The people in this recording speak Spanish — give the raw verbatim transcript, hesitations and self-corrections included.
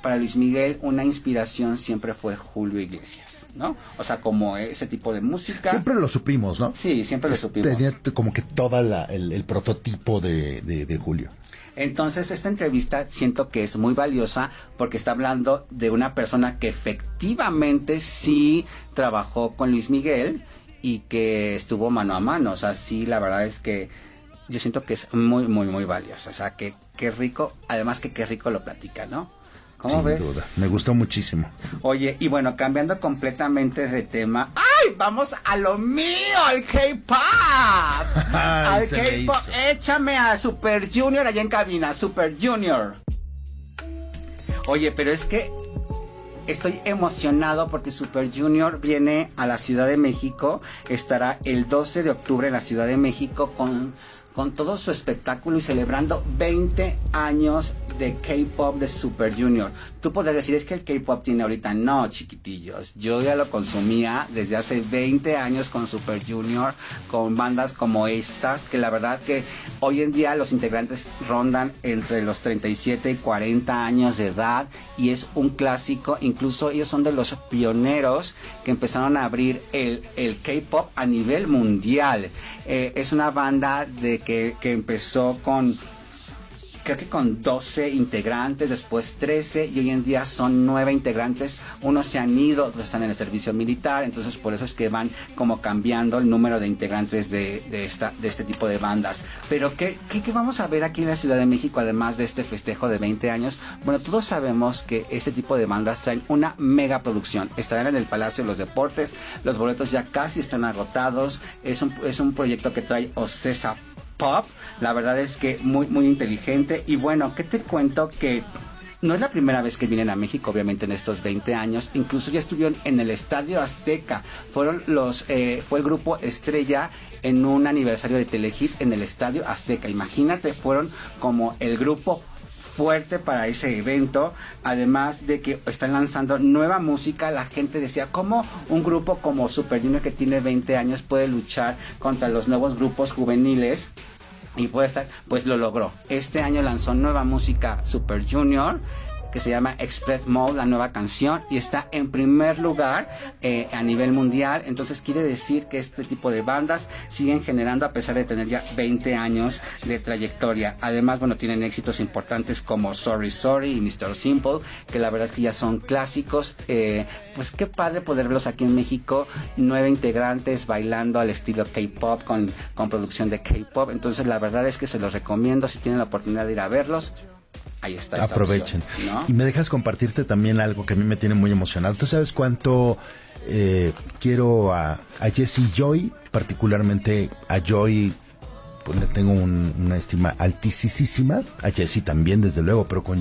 para Luis Miguel una inspiración siempre fue Julio Iglesias, ¿no? O sea, como ese tipo de música. Siempre lo supimos, ¿no? Sí, siempre lo supimos. Tenía como que toda la, el, el prototipo de, de, de Julio. Entonces, esta entrevista siento que es muy valiosa porque está hablando de una persona que efectivamente sí trabajó con Luis Miguel y que estuvo mano a mano. O sea, sí, la verdad es que yo siento que es muy, muy, muy valiosa. O sea, que qué rico, además que qué rico lo platica, ¿no? ¿Cómo Sin ves? duda, me gustó muchísimo. Oye, y bueno, cambiando completamente de tema, ¡ay! Vamos a lo mío, al K-pop. Al K-pop, échame a Super Junior allá en cabina, Super Junior. Oye, pero es que estoy emocionado porque Super Junior viene a la Ciudad de México, estará el doce de octubre en la Ciudad de México con, con todo su espectáculo y celebrando veinte años de K-pop de Super Junior. Tú podrías decir, es que el K-pop tiene ahorita, no, chiquitillos, yo ya lo consumía desde hace veinte años con Super Junior, con bandas como estas, que la verdad que hoy en día los integrantes rondan entre los treinta y siete y cuarenta años de edad y es un clásico. Incluso ellos son de los pioneros que empezaron a abrir el, el K-pop a nivel mundial. Eh, es una banda de que, que empezó con creo que con doce integrantes, después trece, y hoy en día son nueve integrantes. Unos se han ido, otros están en el servicio militar, entonces por eso es que van como cambiando el número de integrantes de, de, esta, de este tipo de bandas. Pero ¿qué, qué, ¿qué vamos a ver aquí en la Ciudad de México, además de este festejo de veinte años? Bueno, todos sabemos que este tipo de bandas traen una mega producción. Estarán en el Palacio de los Deportes, los boletos ya casi están agotados. Es un, es un proyecto que trae Ocesa Pop, la verdad es que muy muy inteligente. Y bueno, ¿qué te cuento? Que no es la primera vez que vienen a México, obviamente, en estos veinte años. Incluso ya estuvieron en el Estadio Azteca. Fueron los, eh, fue el grupo estrella en un aniversario de Telehit en el Estadio Azteca. Imagínate, fueron como el grupo fuerte para ese evento, además de que están lanzando nueva música. La gente decía, ¿cómo un grupo como Super Junior que tiene veinte años puede luchar contra los nuevos grupos juveniles? Y puede estar, pues lo logró. Este año lanzó nueva música Super Junior, que se llama Express Mode, la nueva canción, y está en primer lugar eh, a nivel mundial. Entonces quiere decir que este tipo de bandas siguen generando a pesar de tener ya veinte años de trayectoria. Además, bueno, tienen éxitos importantes como Sorry Sorry y mister Simple, que la verdad es que ya son clásicos. Eh, pues qué padre poder verlos aquí en México, nueve integrantes bailando al estilo K-pop con, con producción de K-pop. Entonces la verdad es que se los recomiendo si tienen la oportunidad de ir a verlos. Ahí está. Aprovechen. Opción, ¿no? Y me dejas compartirte también algo que a mí me tiene muy emocionado. ¿Tú sabes cuánto eh, quiero a, a Jessie Joy? Particularmente a Joy, pues le tengo un, una estima altísima. A Jessie también, desde luego, pero con